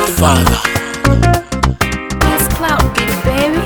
Father. It's clout, baby.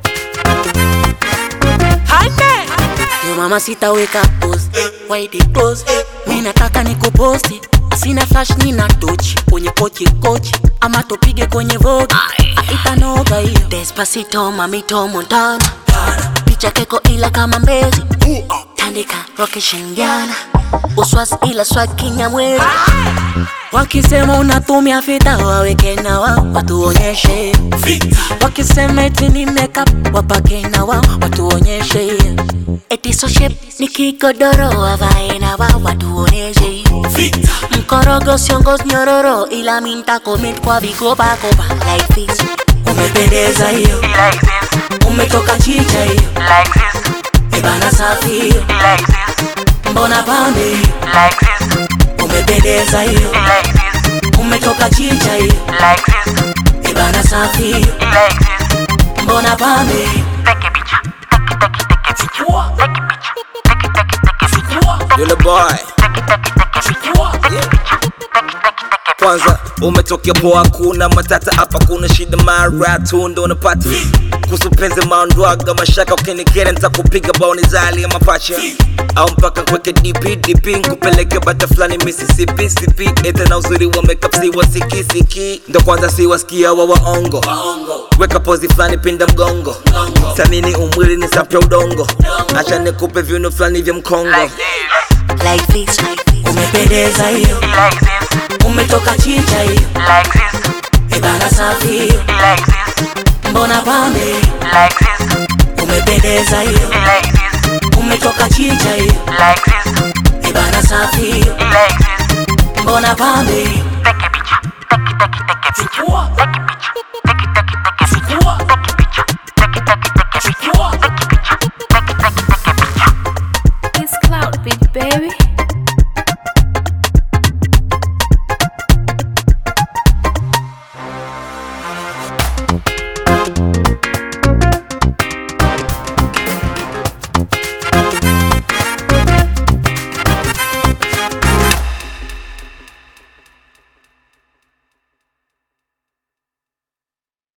Yo mamacita weka pose, why they pose? Mina nataka nikuposti, asina flash nina tochi. Kwenye kochi, ama tupige kwenye Vogue. Itanoga hiyo. Despacito, mamito, Montana. Picha keko ila kama Mbezi. Tandika, roke shindiana. Uswas ila swag Kinyamwezi. Wakisema unatumia fita, waweke na wao, watuonyeshe wakisema eti ni makeup, wapake na wao, watuonyeshe eti so shape ni kigodoro, wavae na wao, watuonyeshe mkorogo siongoz nyororo, ila minta commit kwa vigopa like this. Umependeza hiyo like this. Umetoka chicha hiyo like this. Ebana safi hiyo like this. Mbona pande hiyo like this. Umependeza hiyo like this. Umetoka chicha hiyo like this. Ebana safi hiyo like this. Mbona pande take a picture. Yule boy kwanza umetokea poa, kuna matata hapa, kuna shida mara tu ndo unapata kuhusu penzi maondwaga mashaka, ukinikera nitakupiga baoni zali ya mapacha au mpaka kweke DP nkupeleke bata flani Mississippi ete na uzuri wa makeup si wasikisiki, ndo kwanza si wasikia wa waongo, weka pozi flani pinda mgongo, samini umwili ni sapya udongo, acha nikupe viuno flani vya mkongo like this. Umependeza hiyo like this. Umetoka chicha hiyo like this. Ebana safi hiyo like this. Mbona pambe like this. Umependeza hiyo like this. Umetoka chicha hiyo like this. Ebana safi hiyo like this. Mbona pambe